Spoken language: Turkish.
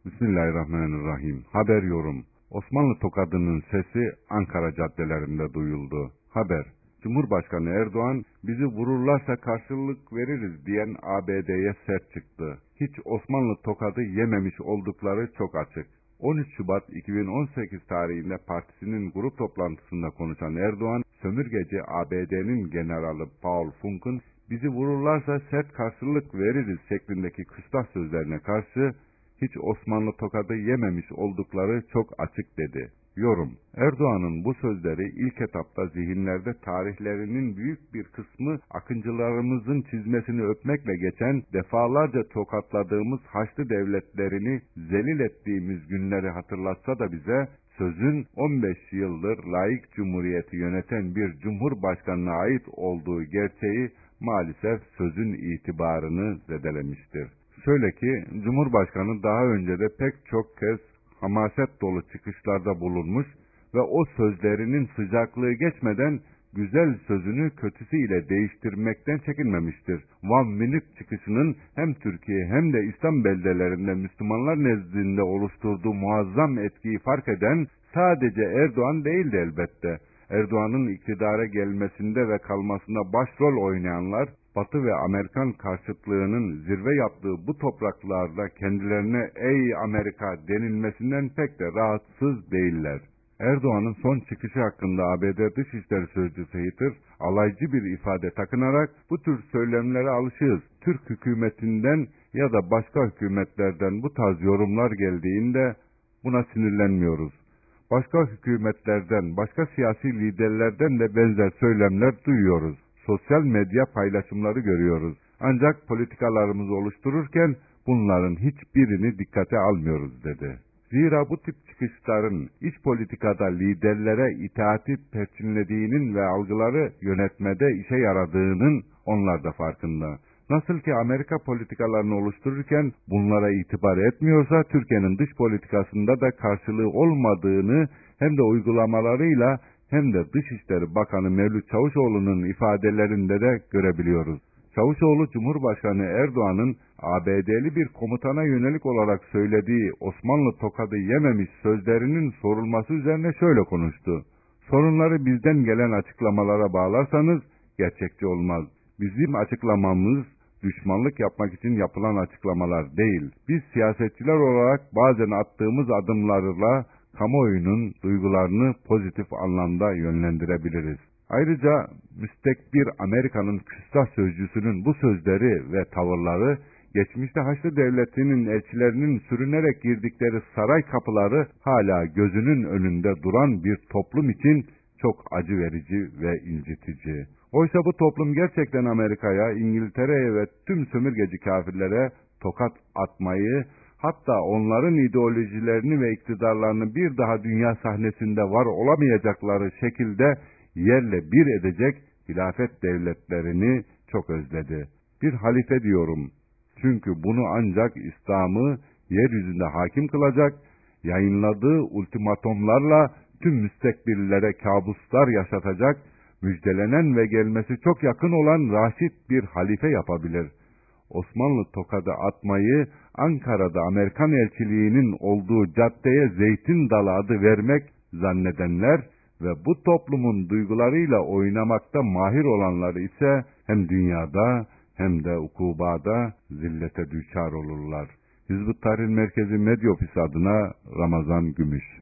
Bismillahirrahmanirrahim. Haber yorum. Osmanlı tokadının sesi Ankara caddelerinde duyuldu. Haber. Cumhurbaşkanı Erdoğan, bizi vururlarsa karşılık veririz diyen ABD'ye sert çıktı. Hiç Osmanlı tokadı yememiş oldukları çok açık. 13 Şubat 2018 tarihinde partisinin grup toplantısında konuşan Erdoğan, sömürgeci ABD'nin generali Paul Funk'un bizi vururlarsa sert karşılık veririz şeklindeki küstah sözlerine karşı hiç Osmanlı tokadı yememiş oldukları çok açık dedi. Yorum. Erdoğan'ın bu sözleri ilk etapta zihinlerde tarihlerinin büyük bir kısmı akıncılarımızın çizmesini öpmekle geçen, defalarca tokatladığımız Haçlı devletlerini zelil ettiğimiz günleri hatırlatsa da bize, sözün 15 yıldır laik cumhuriyeti yöneten bir cumhurbaşkanına ait olduğu gerçeği maalesef sözün itibarını zedelemiştir. Şöyle ki, Cumhurbaşkanı daha önce de pek çok kez hamaset dolu çıkışlarda bulunmuş ve o sözlerinin sıcaklığı geçmeden güzel sözünü kötüsüyle değiştirmekten çekinmemiştir. One Minute çıkışının hem Türkiye hem de İslam beldelerinde Müslümanlar nezdinde oluşturduğu muazzam etkiyi fark eden sadece Erdoğan değildi elbette. Erdoğan'ın iktidara gelmesinde ve kalmasında başrol oynayanlar, Batı ve Amerikan karşıtlığının zirve yaptığı bu topraklarda kendilerine "Ey Amerika" denilmesinden pek de rahatsız değiller. Erdoğan'ın son çıkışı hakkında ABD Dışişleri Sözcüsü Hitter, alaycı bir ifade takınarak bu tür söylemlere alışığız. Türk hükümetinden ya da başka hükümetlerden bu tarz yorumlar geldiğinde buna sinirlenmiyoruz. Başka hükümetlerden, başka siyasi liderlerden de benzer söylemler duyuyoruz. Sosyal medya paylaşımları görüyoruz. Ancak politikalarımızı oluştururken bunların hiçbirini dikkate almıyoruz dedi. Zira bu tip çıkışların iç politikada liderlere itaati perçinlediğinin ve algıları yönetmede işe yaradığının onlar da farkında. Nasıl ki Amerika politikalarını oluştururken bunlara itibar etmiyorsa, Türkiye'nin dış politikasında da karşılığı olmadığını hem de uygulamalarıyla hem de Dışişleri Bakanı Mevlüt Çavuşoğlu'nun ifadelerinde de görebiliyoruz. Çavuşoğlu, Cumhurbaşkanı Erdoğan'ın ABD'li bir komutana yönelik olarak söylediği Osmanlı tokadı yememiş sözlerinin sorulması üzerine şöyle konuştu. Sorunları bizden gelen açıklamalara bağlarsanız gerçekçi olmaz. Bizim açıklamamız düşmanlık yapmak için yapılan açıklamalar değil. Biz siyasetçiler olarak bazen attığımız adımlarla kamuoyunun duygularını pozitif anlamda yönlendirebiliriz. Ayrıca müstekbir Amerika'nın küstah sözcüsünün bu sözleri ve tavırları, geçmişte Haçlı Devleti'nin elçilerinin sürünerek girdikleri saray kapıları hala gözünün önünde duran bir toplum için çok acı verici ve incitici. Oysa bu toplum gerçekten Amerika'ya, İngiltere'ye ve tüm sömürgeci kafirlere tokat atmayı, hatta onların ideolojilerini ve iktidarlarını bir daha dünya sahnesinde var olamayacakları şekilde yerle bir edecek hilafet devletlerini çok özledi. Bir halife diyorum. Çünkü bunu ancak İslam'ı yeryüzünde hakim kılacak, yayınladığı ultimatomlarla tüm müstekbirlere kabuslar yaşatacak, müjdelenen ve gelmesi çok yakın olan raşit bir halife yapabilir. Osmanlı tokadı atmayı Ankara'da Amerikan elçiliğinin olduğu caddeye Zeytin Dalı adı vermek zannedenler ve bu toplumun duygularıyla oynamakta mahir olanlar ise hem dünyada hem de ukubada zillete düçar olurlar. Hizb-ı Tahrir Merkezi Medya Ofisi adına Ramazan Gümüş.